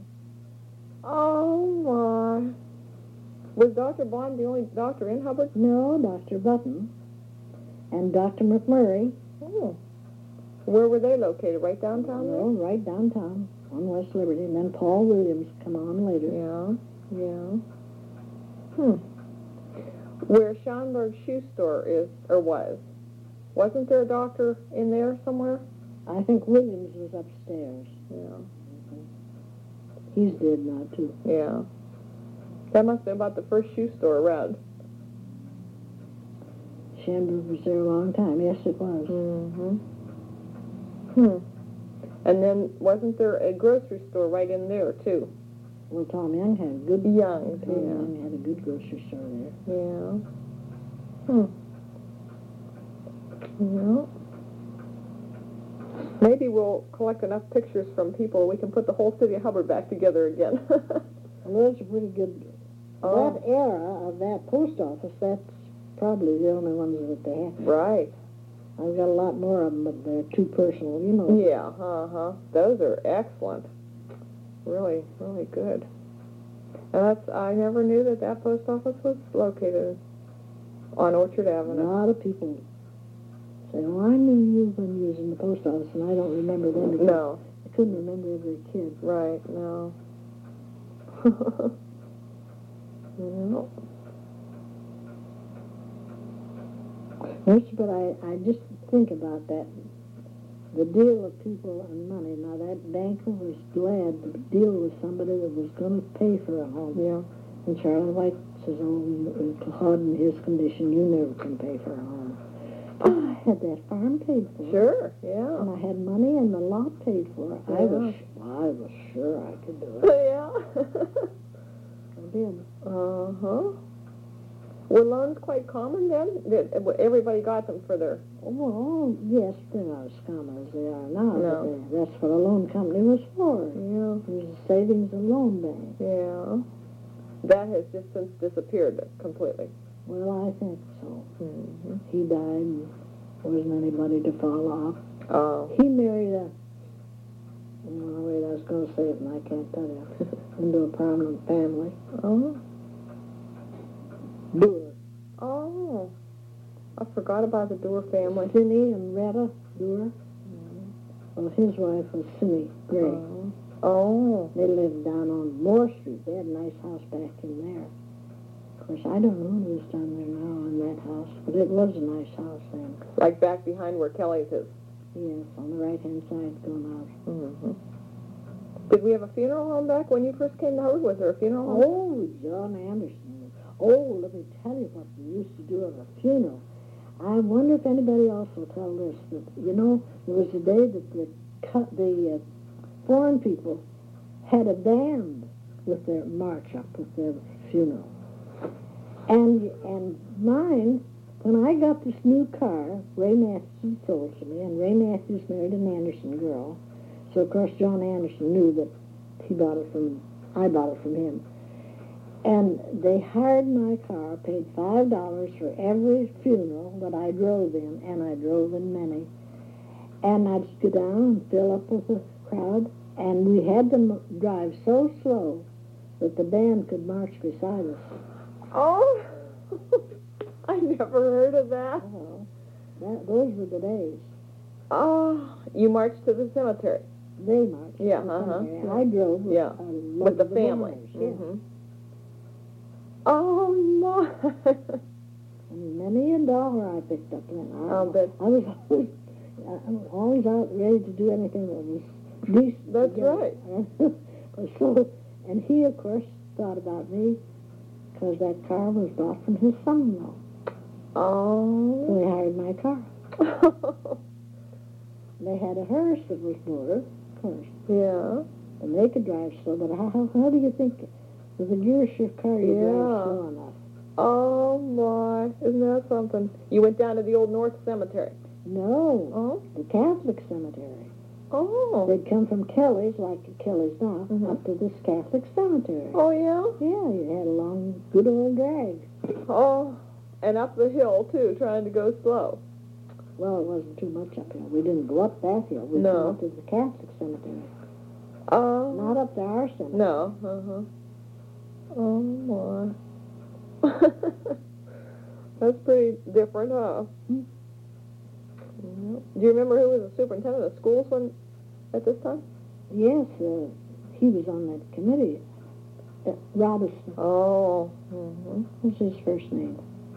Oh, my. Was Doctor Bond the only doctor in Hubbard? no, Doctor Button and Doctor McMurray. Oh. Where were they located? Right downtown there? No, right downtown on West Liberty. And then Paul Williams come on later. Yeah, yeah. Hmm. Where Schonberg's shoe store is, or was, wasn't there a doctor in there somewhere? I think Williams was upstairs. Yeah, He's dead now, too. yeah. That must have been about the first shoe store around. Schamberg was there a long time. Yes, it was. Mm-hmm. Hmm. And then wasn't there a grocery store right in there, too? Well, Tom Young had a good... Young's, Tom yeah. Young had a good grocery store there. Yeah. Hmm. Yeah. Maybe we'll collect enough pictures from people we can put the whole city of Hubbard back together again. Well, those are pretty good... Oh. That era of that post office, that's probably the only ones that they have. Right. I've got a lot more of them, but they're too personal, you know. Yeah, uh-huh. Those are excellent. Really, really good. And that's, I never knew that that post office was located on Orchard A Avenue. lot of people say, well, I knew you when you was in the post office, and I don't remember them. because No, I couldn't remember every kid. right, no. No. Yes, but I, I just think about that. The deal of people and money. Now, that banker was glad to deal with somebody that was going to pay for a home. Yeah. And Charlie White says, oh, Claude, in his condition, you never can pay for a home. But I had that farm paid for. Sure, yeah. And I had money and the lot paid for. I Yeah. was I was sure I could do it. Yeah. I did. Uh-huh. Were loans quite common then? Did everybody got them for their... Oh, well, yes, they're not as common as they are now. No. But they, that's what a loan company was for. Yeah. It was a savings and loan bank. Yeah. That has just since disappeared completely. Well, I think so. Mm-hmm. He died and there wasn't anybody to follow up. Oh. He married a... Oh, wait, I was going to say it and I can't tell you. Into a prominent family. Oh. Doer. Oh. I forgot about the Doer family. Cindy and Retta Doer. Well, his wife was Cindy Gray. Oh. Oh. They lived down on Moore Street. They had a nice house back in there. Of course, I don't know who was down there now in that house, but it was a nice house then. Like back behind where Kelly's is. Yes, on the right-hand side going out. Mm-hmm. Did we have a funeral home back when you first came to Howard? Was there a funeral home? Oh, John Anderson. Oh, let me tell you what we used to do at a funeral. I wonder if anybody else will tell this. That, you know, there was a day that the, cut, the uh, foreign people had a band with their march up with their funeral. And and mine, when I got this new car, Ray Matthews sold to me, and Ray Matthews married an Anderson girl. So, of course, John Anderson knew that he bought it from, I bought it from him. And they hired my car, paid five dollars for every funeral that I drove in, and I drove in many. And I'd go down and fill up with the crowd, and we had to m- drive so slow that the band could march beside us. Oh. I never heard of that. Oh, that, those were the days. Oh. You marched to the cemetery. They marched. Yeah, to the uh-huh. cemetery. I drove with, Yeah. uh, With the loads of family. boys, yeah. Mm-hmm. Oh, my. And many a dollar I picked up then. I, I'll bet. I was always, I was always out ready to do anything that was decent. That's together. right. So, and he, of course, thought about me because that car was bought from his son-in-law. Oh. So he hired my car. They had a hearse that was motor, of course. Yeah. And they could drive slow, but how, how, how do you think, with a gear shift car, you Yeah. drive slow enough? Oh, my. Isn't that something? You went down to the Old North Cemetery. No, Oh? the Catholic cemetery. Oh. They'd come from Kelly's, like Kelly's now, Mhm. up to this Catholic cemetery. Oh, yeah? Yeah, you had a long, good old drag. Oh. And up the hill, too, trying to go slow. Well, it wasn't too much uphill. We didn't go up that hill. We No. came up to the Catholic cemetery. Oh. Not up to our cemetery. No. Uh-huh. Oh, my. That's pretty different, huh? Hmm. Yeah. Do you remember who was the superintendent of schools when, at this time? Yes, uh, he was on that committee. Uh, Robinson Oh. Mm-hmm. was his first name.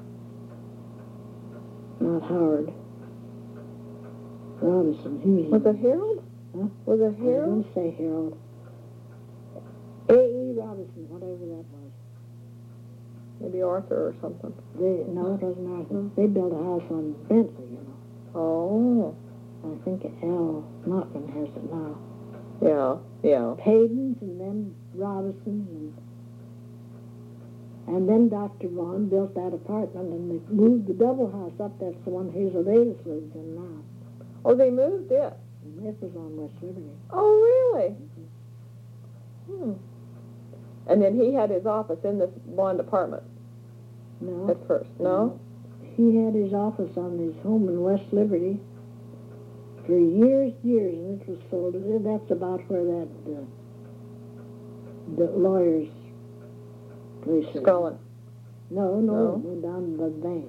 Not Howard. Robinson. He was. Was it Harold? Huh? Was it I was Harold? going to say Harold. A E. Robinson, whatever that was. Maybe Arthur or something. They no, it wasn't Arthur. They built a house on Bentley, you know. Oh. I think Al Knockman has it now. Yeah. Yeah. Hayden's and then Robinson's and and then Doctor Vaughn built that apartment and they moved the double house up. That's the one Hazel Davis lives in now. Oh, they moved it. And it was on West Liberty. Oh, really? Hmm. And then he had his office in this blonde apartment No. at first. No? He had his office on his home in West Liberty for years, years, and it was sold. That's about where that uh, the lawyer's place is. Scullin. No, no, No? no, down the bank.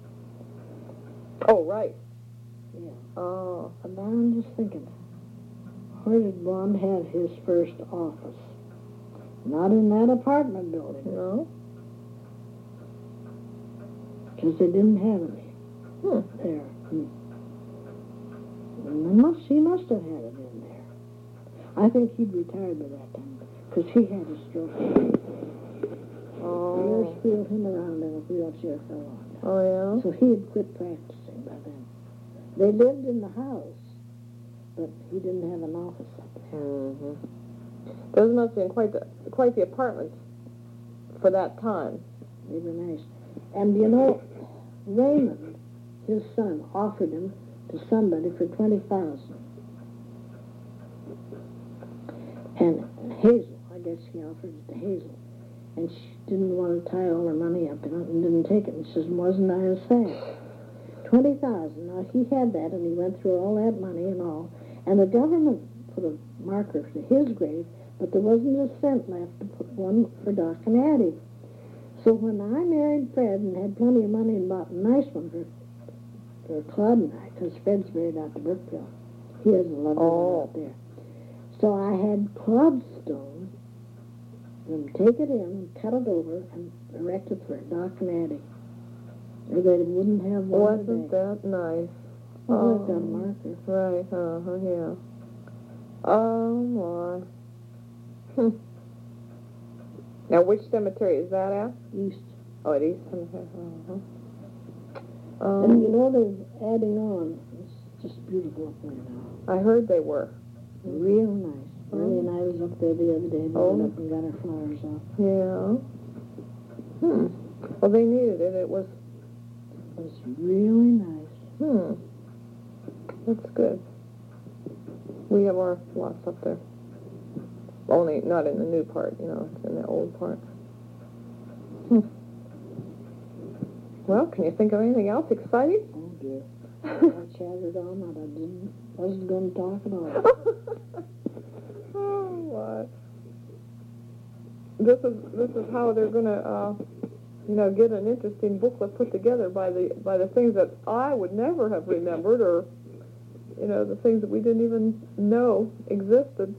Oh, right. Yeah. Oh. And now I'm just thinking, where did Bond have his first office? Not in that apartment building, No? because they didn't have any Hmm. there. Hmm. And they must, he must have had it in there. I think he'd retired by that time, because he had a stroke. Oh. Nurse wheeled him around in a wheelchair for a long time. Oh, yeah? So he had quit practicing by then. They lived in the house, but he didn't have an office up there. Mm-hmm. Those must have been quite the, quite the apartments for that time. They were nice. And, you know, Raymond, his son, offered him to somebody for twenty thousand dollars. And Hazel, I guess he offered it to Hazel. And she didn't want to tie all her money up in it and didn't take it. And she says, wasn't I a sad? twenty thousand dollars. Now, he had that, and he went through all that money and all. And the government put a marker to his grave, but there wasn't a cent left to put one for Doc and Addie. So when I married Fred and had plenty of money and bought a nice one for, for Claude and I, because Fred's married out to Brookville. He has a lovely Oh. one out there. So I had Claude Stone, them take it in, cut it over, and erect it for Doc and Addie. Or they wouldn't have one Wasn't today. that nice? Oh, I've got a marker. Right, uh-huh, yeah. Oh, my. Hmm. Now, which cemetery is that at? East. Oh, at East Cemetery. Uh-huh. And you Um, know they're adding on. It's just beautiful up there now. I heard they were. Real nice. Oh. Marty and I was up there the other day and Oh. went up and got our flowers off. Yeah. Hmm. Well, they needed it. It was, It was really nice. hmm. That's good. We have our lots up there. Only not in the new part, you know, it's in the old part. Hmm. Well, can you think of anything else exciting? Oh dear. I chattered on and I didn't, wasn't going to talk at all. Oh, what? This is this is how they're gonna, uh, you know, get an interesting booklet put together by the by the things that I would never have remembered, or, you know, the things that we didn't even know existed.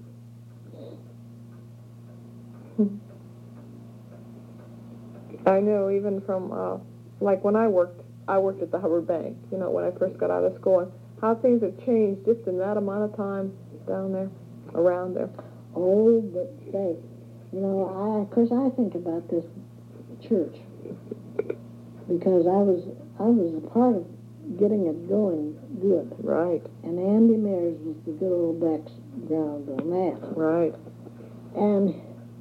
I know even from uh, like when I worked, I worked at the Hubbard Bank, you know, when I first got out of school, and how things have changed just in that amount of time down there, around there. Oh, but say, you know, I, of course, I think about this church because I was, I was a part of getting it going good. Right. And Andy Mears was the good old background on that. Right. And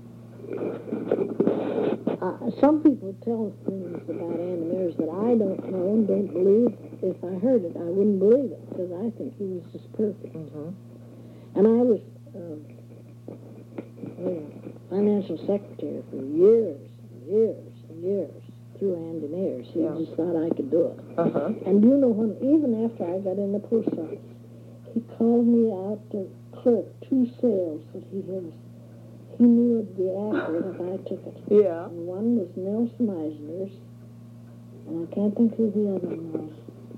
uh, some people tell things about Andy Mears that I don't know and don't believe. If I heard it, I wouldn't believe it because I think he was just perfect. Mm-hmm. And I was um, well, financial secretary for years and years and years through Andy Mears. He Yeah. just thought I could do it. Uh-huh. And you know, when even after I got in the post office, he called me out to clerk two sales that he had. He knew it'd be accurate if I took it. Yeah. And one was Nelson Eisner's, and I can't think who the other one was.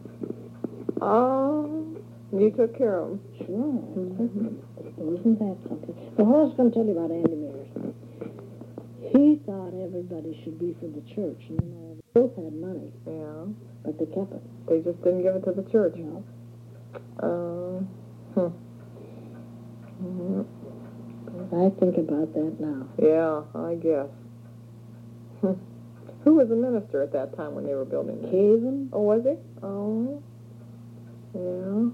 Oh, you took care of them. Sure, mm-hmm. Wasn't that something? But what I was going to tell you about Andy Mears, he thought everybody should be for the church. And you know, they both had money. Yeah. But they kept it. They just didn't give it to the church. No. Uh, hmm. Mm-hmm. I think about that now. Yeah, I guess. Who was the minister at that time when they were building this? Caven? Oh, was he? Oh, yeah.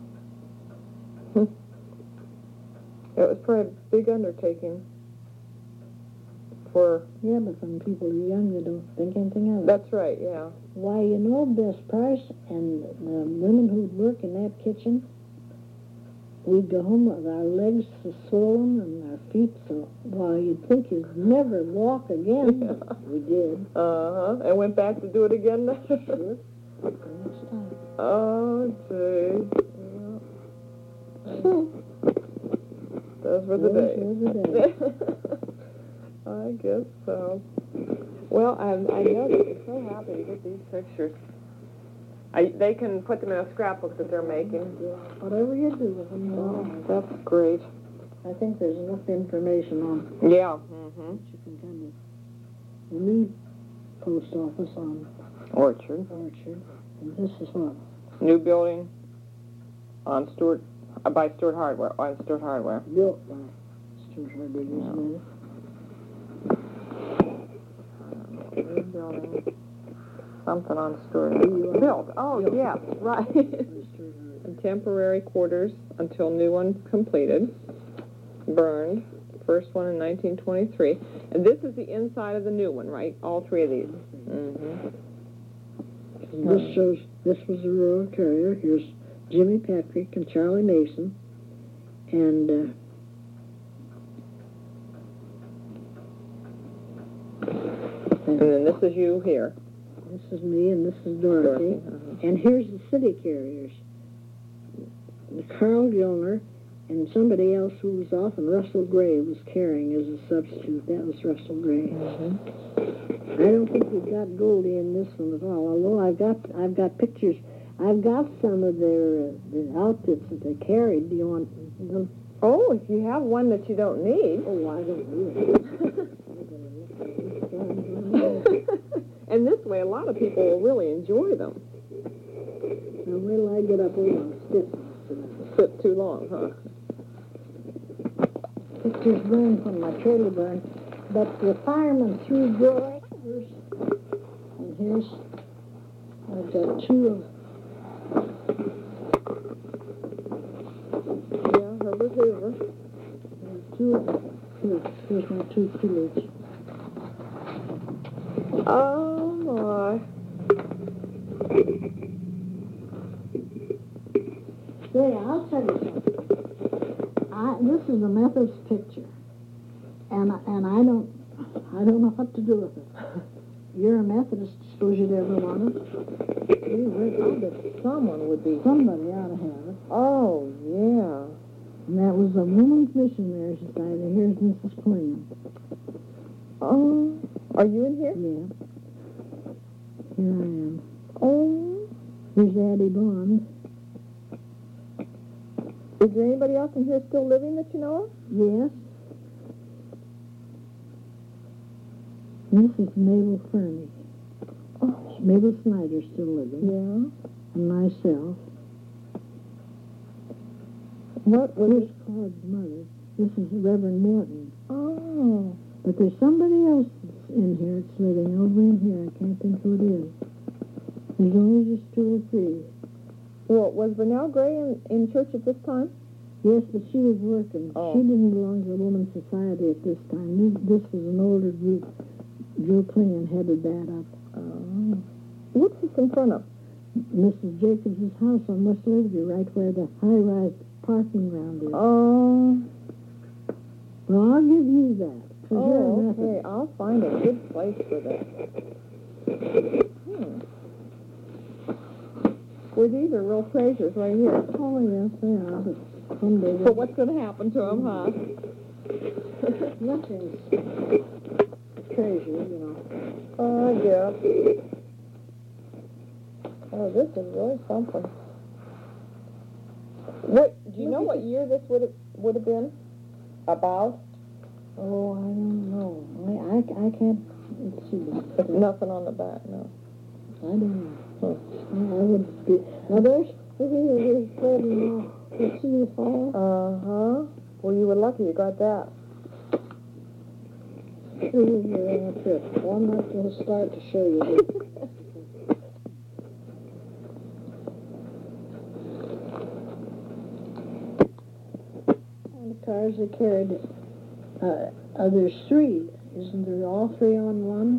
It was probably a big undertaking for... Yeah, but when people are young, they don't think anything of it. That's right, yeah. Why, you know, Bess Price and the women who'd work in that kitchen, we'd go home with our legs so swollen and our feet so, well, you'd think you'd never walk again. Yeah. But we did. Uh-huh. And went back to do it again? Sure. Next time. Oh, gee. Yeah. Those were the Those days. were the days. I guess so. Well, I, I know that you're so happy to get these pictures. I, they can put them in a scrapbook that they're making. Yeah, whatever you do with them, Oh, you that's great. I think there's enough information on Yeah. Mm-hmm. that you can kind of. The new post office on Orchard. Orchard. And this is what? New building on Stewart, uh, by Stewart Hardware, on Stewart Hardware. Built by Stuart Hardware, isn't it? New building. Something on Stewart. Built. Built. Oh, Built. yeah, right. And temporary quarters until new one completed. Burned. First one in nineteen twenty-three. And this is the inside of the new one, right? All three of these. Mm-hmm. And this shows, this was the Royal Carrier. Here's Jimmy Patrick and Charlie Mason. And, uh, And then this is you here. this is me and this is Dorothy. Dorothy, uh-huh. And here's the city carriers. Carl Gilner and somebody else who was off, and Russell Gray was carrying as a substitute. That was Russell Gray. Mm-hmm. I don't think we've got Goldie in this one at all. Although I've got I've got pictures. I've got some of their uh, the outfits that they carried. Do you want them? Oh, if you have one that you don't need. Oh, I don't need it. And this way, a lot of people will really enjoy them. Now, wait till I get up over and sit. Sit too long, huh? Pictures burned from my trailer burn. But the firemen threw drawers. And here's, I've got two of, Yeah, Herbert Hoover. there's two of them. Here, here's my two pillars. Oh, my. Say, I'll tell you something. I, this is a Methodist picture. And, I- and I don't, I don't know what to do with it. You're a Methodist, suppose you'd ever want it. I bet someone would be. Somebody ought to have it. Oh, yeah. And that was a Women's Missionary Society. Here's Missus Queen. Oh, are you in here? Yeah. Here I am. Oh. Here's Addie Bond. Is there anybody else in here still living that you know of? Yes. This is Mabel Fernie. Oh, Mabel Snyder's still living. Yeah. And myself. What was Here's it? Claude's mother. This is Reverend Morton. Oh. But there's somebody else that's in here that's living over in here. I can't think who it is. There's only just two or three. Well, was Vernell Gray in, in church at this time? Yes, but she was working. Oh. She didn't belong to the Women's Society at this time. This, this was an older group. Joe Klingon headed that up. Oh. What's this in front of? Missus Jacobs' house on West Liberty, right where the high-rise parking ground is. Oh. Well, I'll give you that. 'Cause you're a Oh, okay. Methodist. I'll find a good place for this. Hmm. Well, these are real treasures right here. Oh, yes, they are. But someday... So what's going to happen to them, huh? Nothing's a treasure, you know. Oh, yeah. Oh, this is really something. What, do you know what year this would have, would have been? About? Oh, I don't know. I, I, I can't... Let's see. There's nothing on the back, no. I don't know. Hmm. I would be... Now, there's... There's Fred and uh, you see the fire? Uh-huh. Well, you were lucky you got that. Sure, you're on a trip. Well, I'm not going to start to show you this. And the cars are carried... Uh, uh, there's three. Isn't there all three on one?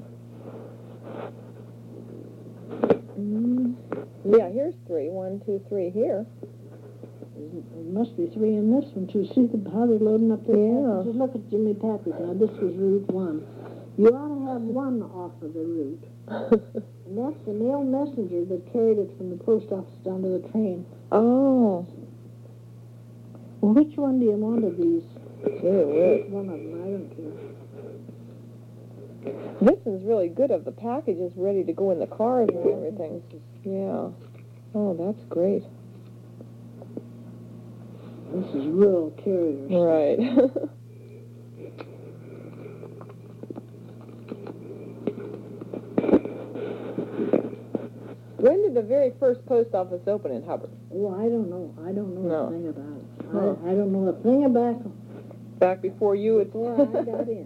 Mm. Yeah, here's three. One, two, three here. There must be three in this one, too. See the, how they're loading up their Yeah. packages? Look at Jimmy Patrick. Now, this was Route one. You ought to have one off of the route. And that's the mail messenger that carried it from the post office down to the train. Oh. Well, which one do you want of these? Gee whiz. One of them. I don't care. This is really good of the packages ready to go in the cars and everything. Yeah. Oh, that's great. This is rural carriers. Right. When did the very first post office open in Hubbard? Oh, I don't know. I don't know No. a thing about it. Huh. I, I don't know a thing about it Back before you had... before I got in.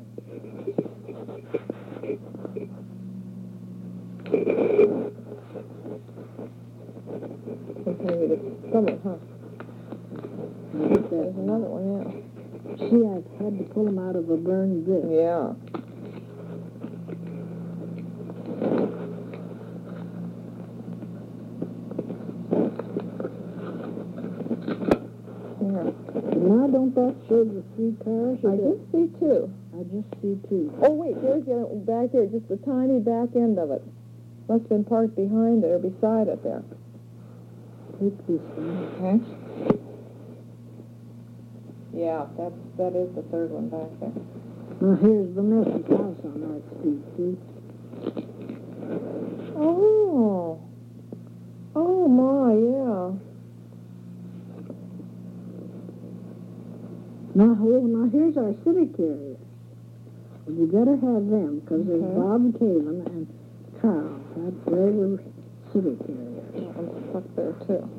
Maybe it's summer, huh? Look at There's that. another one, yeah. See, I've had to pull them out of a burned bit. Yeah. Yeah. Now, don't that show the three cars? I just see two. I just see two. Oh, wait, there's the other one back there, just the tiny back end of it. Must have been parked behind it or beside it there. Take this one. Okay. Yeah, that's, that is the third one back there. Now, here's Vanessa's house on that street, too. Oh. Oh, my, yeah. Now, oh, now here's our city carriers. You better have them, because there's Okay. Bob Caven and Carl. That's regular city carriers. That one's stuck there, too.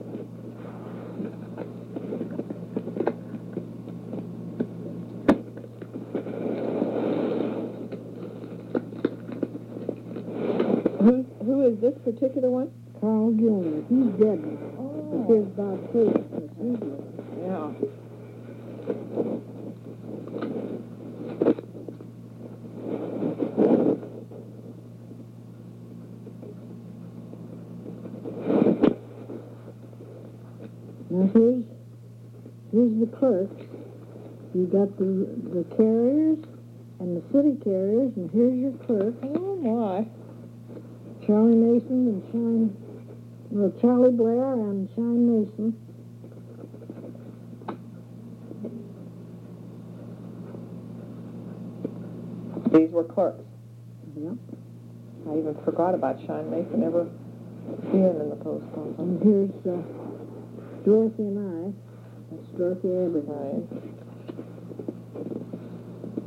Who, who is this particular one? Carl Gilmer, he's dead now. Oh. But here's Bob Caven, that's his name. Yeah. Now, here's, here's the clerks. You got the, the carriers and the city carriers, and here's your clerk. Oh, my. Charlie Mason and Shine, well, Charlie Blair and Shine Mason. These were clerks. Yep. I even forgot about Shine Mason ever being in the post office. And here's uh, Dorothy and I. That's Dorothy Abraham. Right.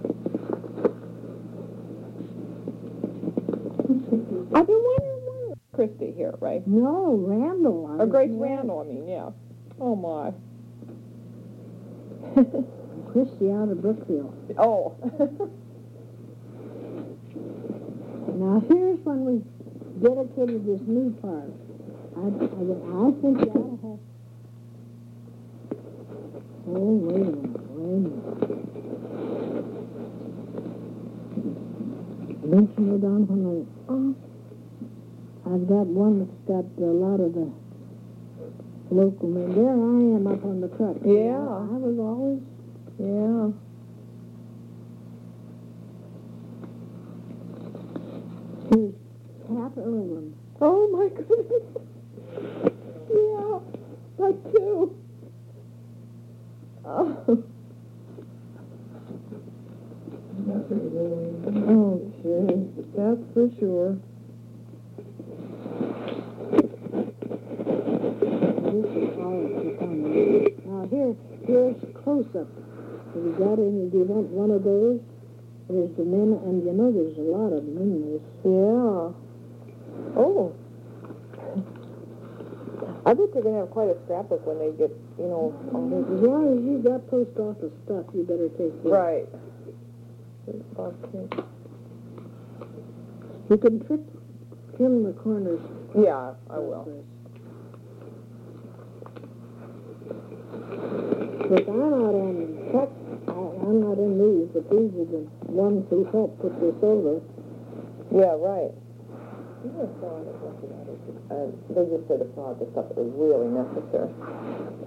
I've been wondering why Christie here, right? No, Randall. I Or was Grace married. Randall, I mean, yeah. Oh, my. Christie out of Brookfield. Oh. Now, here's when we dedicated this new park. I, I, I think you ought to have... Oh, wait a minute, wait a minute. Don't you know, Don, when I... Uh, I've got one that's got a lot of the local men. There I am up on the truck. Yeah. I, I was always... yeah. Here's Pat Irwin. Oh, my goodness. Yeah, that too. Oh. Okay, that's for sure. This is all it's becoming. Now here, here's close-up. Have you got any? Do you want one of those? There's the men, and you know there's a lot of them in this. Yeah. Oh. I bet they're going to have quite a scrapbook when they get, you know, all As this. long as you got post office stuff, you better take it. Right. Okay. You can trim, trim the corners. Yeah, I will. But I'm not on tech, I, I'm not in these, but these are the ones who helped put this over. Yeah, right. Uh, they just said it's not the stuff that was really necessary.